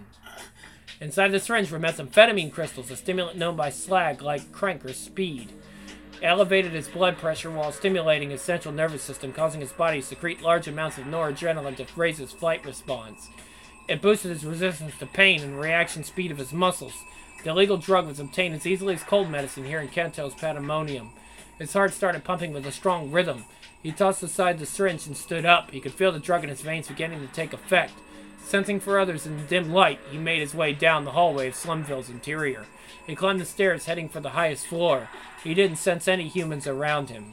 Inside the syringe were methamphetamine crystals, a stimulant known by slag like crank or speed. It elevated his blood pressure while stimulating his central nervous system, causing his body to secrete large amounts of noradrenaline to raise his flight response. It boosted his resistance to pain and reaction speed of his muscles. The illegal drug was obtained as easily as cold medicine here in Kento's pandemonium. His heart started pumping with a strong rhythm. He tossed aside the syringe and stood up. He could feel the drug in his veins beginning to take effect. Sensing for others in the dim light, he made his way down the hallway of Slumville's interior. He climbed the stairs, heading for the highest floor. He didn't sense any humans around him.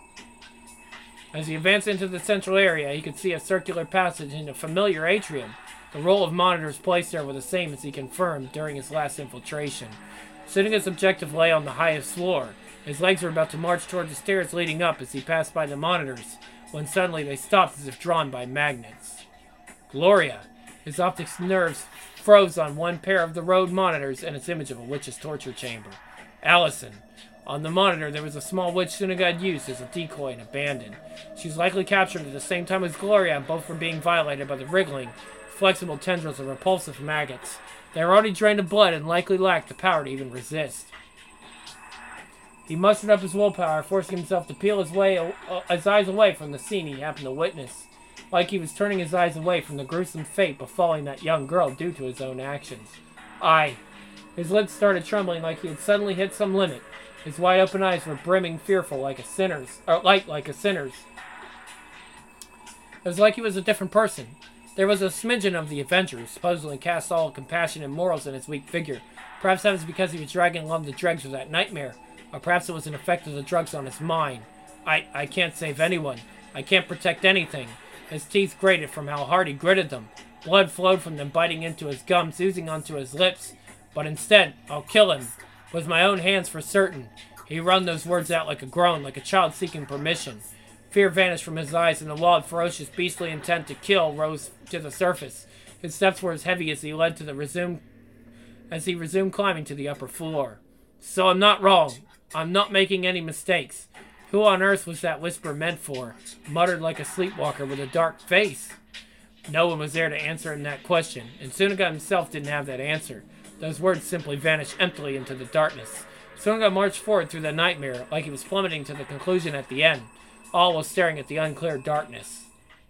As he advanced into the central area, he could see a circular passage in a familiar atrium. The row of monitors placed there were the same as he confirmed during his last infiltration. Tsunaga's objective lay on the highest floor. His legs were about to march toward the stairs leading up as he passed by the monitors, when suddenly they stopped as if drawn by magnets. Gloria! His optic nerves froze on one pair of the road monitors and its image of a witch's torture chamber. Allison. On the monitor, there was a small witch Tsunaga had used as a decoy and abandoned. She was likely captured at the same time as Gloria, and both were being violated by the wriggling, flexible tendrils of repulsive maggots. They were already drained of blood and likely lacked the power to even resist. He mustered up his willpower, forcing himself to peel his, way, uh, his eyes away from the scene he happened to witness, like he was turning his eyes away from the gruesome fate befalling that young girl due to his own actions. I. His lips started trembling like he had suddenly hit some limit. His wide-open eyes were brimming fearful like a sinner's, or light like a sinner's. It was like he was a different person. There was a smidgen of the Avenger, who supposedly cast all compassion and morals in his weak figure. Perhaps that was because he was dragging along the dregs of that nightmare. Or perhaps it was an effect of the drugs on his mind. I, I can't save anyone. I can't protect anything. His teeth grated from how hard he gritted them. Blood flowed from them, biting into his gums, oozing onto his lips. But instead, I'll kill him. With my own hands for certain. He wrung those words out like a groan, like a child seeking permission. Fear vanished from his eyes, and the wild, ferocious, beastly intent to kill rose to the surface. His steps were as heavy as he led to the resumed as he resumed climbing to the upper floor. So I'm not wrong. I'm not making any mistakes. Who on earth was that whisper meant for? Muttered like a sleepwalker with a dark face. No one was there to answer him that question, and Sunaga himself didn't have that answer. Those words simply vanished emptily into the darkness. Sunaga marched forward through the nightmare like he was plummeting to the conclusion at the end, all while staring at the unclear darkness.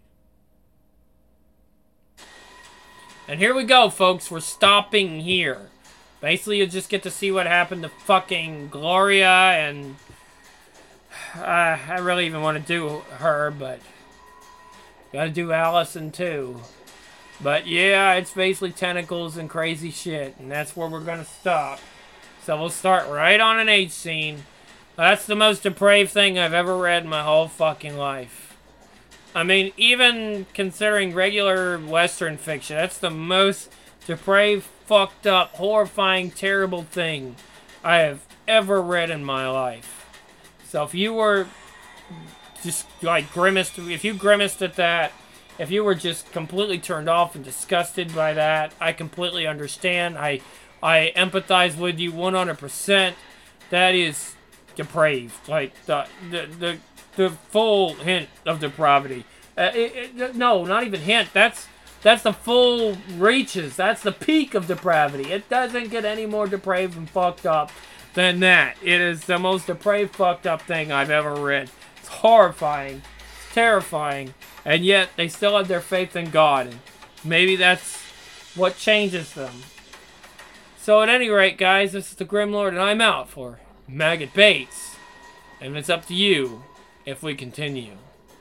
And here we go, folks. We're stopping here. Basically, you just get to see what happened to fucking Gloria, and uh, I really even want to do her, but gotta do Allison too. But yeah, it's basically tentacles and crazy shit, and that's where we're gonna stop. So we'll start right on an H scene. That's the most depraved thing I've ever read in my whole fucking life. I mean, even considering regular Western fiction, that's the most depraved, fucked up, horrifying, terrible thing I have ever read in my life. So if you were just like grimaced, if you grimaced at that, if you were just completely turned off and disgusted by that, I completely understand. I I empathize with you one hundred percent. That is depraved. Like, the the the, the full hint of depravity. Uh, it, it, no, not even hint. That's that's the full reaches. That's the peak of depravity. It doesn't get any more depraved and fucked up than that. It is the most depraved, fucked up thing I've ever read. It's horrifying. It's terrifying. And yet, they still have their faith in God. And maybe that's what changes them. So at any rate, guys, this is the Grimlord, and I'm out for Maggot Bates. And it's up to you if we continue.